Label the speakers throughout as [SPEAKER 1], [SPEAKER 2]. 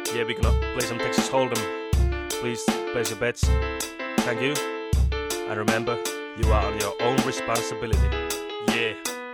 [SPEAKER 1] Yeah, we're gonna play some Texas Hold'em. Please place your bets. Thank you. And remember, you are on your own responsibility. Yeah.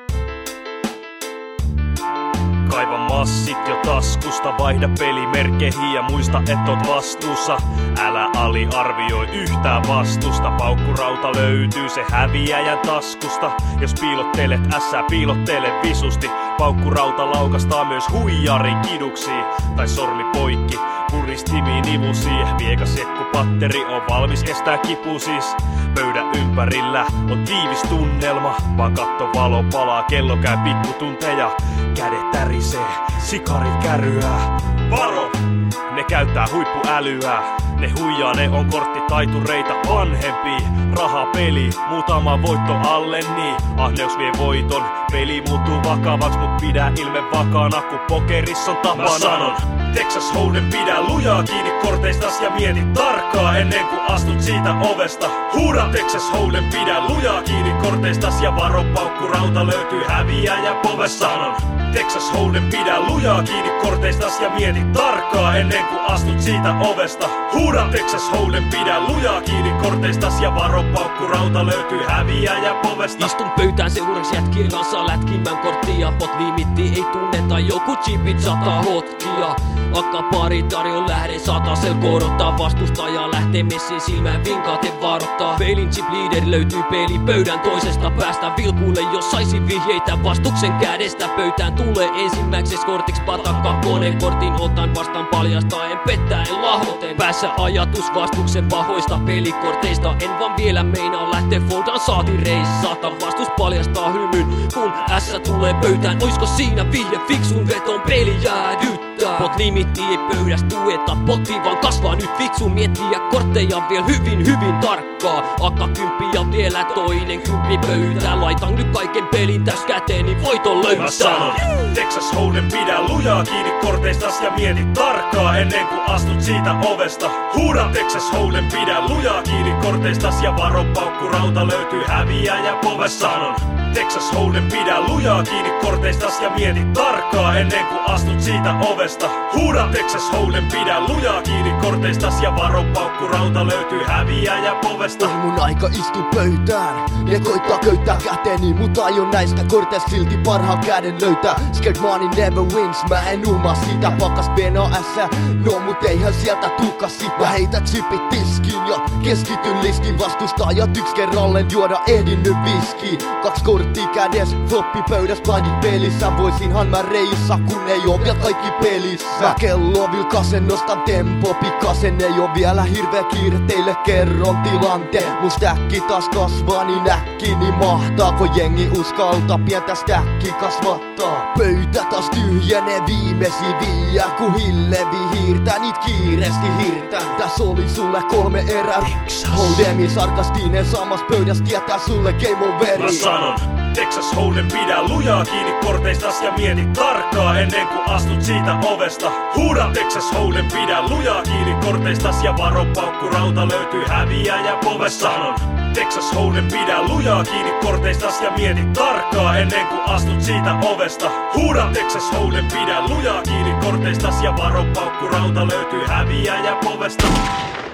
[SPEAKER 1] Kaiva massit jo taskusta, vaihda pelimerkkeihin ja muista et oot vastuussa. Älä aliarvioi yhtään vastusta, paukkurauta löytyy se häviäjän taskusta. Jos piilottelet ässää, piilottele visusti. Paukkurauta laukastaa myös huijarin kiduksiin. Tai sormi poikki, puristimiin nivusiin. Viekas jekkupatteri on valmis estää kipu siis. Pöydän ympärillä on tiivis tunnelma. Vaan katto valo palaa, kello käy pikkutunteja. Kädet tärisee, sikari kärryää. Varo! Ne käyttää huippuälyä. Ne huijaa, ne on korttitaitureita vanhempia. Rahapeli, muutama voitto alle niin. Ahneus vie voiton, peli muuttuu vakavaks. Mut pidä ilme vakaana, kun pokerissa on tapana. Mä sanon, Texas Hold'em, pidä lujaa kiinni korteistas ja mieti tarkkaa ennen kuin astut siitä ovesta. Huuda Texas Hold'em, pidä lujaa kiinni korteistas ja varo, paukkurauta löytyy häviäjä povessa. Sanon, Texas Hold'em, pidä lujaa kiinni korteistas ja mieti tarkkaa ennen kuin astut siitä ovesta. Huuda Texas Hold'em, pidä lujaa kiinni korteistas ja varo, paukkurauta löytyy häviäjä povesta.
[SPEAKER 2] Istun pöytään seuraksi jätkien kanssa lätkimään korttia. Pot limitti ei tunneta, joku chipit 100 hotkia. Akkapari tarjon lähde 100 korottaa. Vastustaja lähtee messiin silmään vinkaaten varoittaa. Peilin chip leader löytyy peilin pöydän toisesta päästä. Vilkuille jos saisi vihjeitä vastuksen kädestä. Pöytään tulee ensimmäiseksi kortiks pata kakkonen. Kortin otan vastaan paljastaen pettäen lahjoten. Päässä ajatus vastuksen pahoista pelikorteista. En vaan vielä meinaa lähtee foldan saati reissata. Vastus paljastaa hymyn kun S tulee pöytään. Oisko siinä vihje fiksun veton peli jäädyttää? Pot limitti ei pöydästä tueta potti vaan kasvaa nyt fiksu miettiä kortteja vielä hyvin tarkkaa. Akka kymppi ja vielä toinen kymppi pöytään. Laitan nyt kaiken pelin täys käteen niin voiton löytää.
[SPEAKER 1] Mä sanon, Texas Hold'em, pidä lujaa kiinni korteistas ja mieti tarkkaa ennen kuin astut siitä ovesta. Huuda Texas Hold'em, pidä lujaa kiinni korteistas ja varo, paukkurauta löytyy häviäjä povessa. Sanon, Texas Hold'em, pidä lujaa kiinni korteistas ja mieti tarkkaa ennen kuin astut siitä ovesta. Huuda Texas Hold'em, pidä lujaa kiinni korteistas ja varo, paukkurauta löytyy häviäjä povesta.
[SPEAKER 3] On mun aika istu pöytään ja koittaa köyttää käteeni, mut aion näistä korteista silti parhaan käden löytää. Scared money never wins, mä en uuma sitä. Pakas PNAS, no mut eihän sieltä tuuka sitä. Heitä chipit tiskiin ja keskityn liskin. Vastustajat yks kerralleen juoda ehdin nyt viskiin. 2 korttia kädes, floppi pöydäs, blindit pelissä. Voisinhan mä reissa kun ei oo vielä kaikki pelissä. Mä kello vilkasen, nostan tempo pikasen. Ei oo vielä hirveä kiire, teille kerron tilanteen. Mun stäkki taas kasvaa niin äkki, niin mahtaako jengi uskaltaa pientä stäkki kasvattaa? Pöytä taas tyhjenee viimesi viiä, kun hillevi hiirtää niit kiireesti hirtää. Täs oli sulle 3 erää. Hold'emi sarkastinen samassa pöydässä tietää sulle game overi.
[SPEAKER 1] Mä sanon, Texas Hold'em, pidä lujaa kiinni korteistas ja mieti tarkkaa ennen kuin astut siitä ovesta. Huuda Texas Hold'em, pidä lujaa kiinni korteistas ja varo, paukkurauta löytyy häviäjä povessa. Sanon, Texas Hold'em, pidä lujaa kiinni korteistas ja mieti tarkkaa ennen kuin astut siitä ovesta. Huuda Texas Hold'em, pidä lujaa kiinni korteistas ja varo, paukkurauta löytyy häviäjä povesta.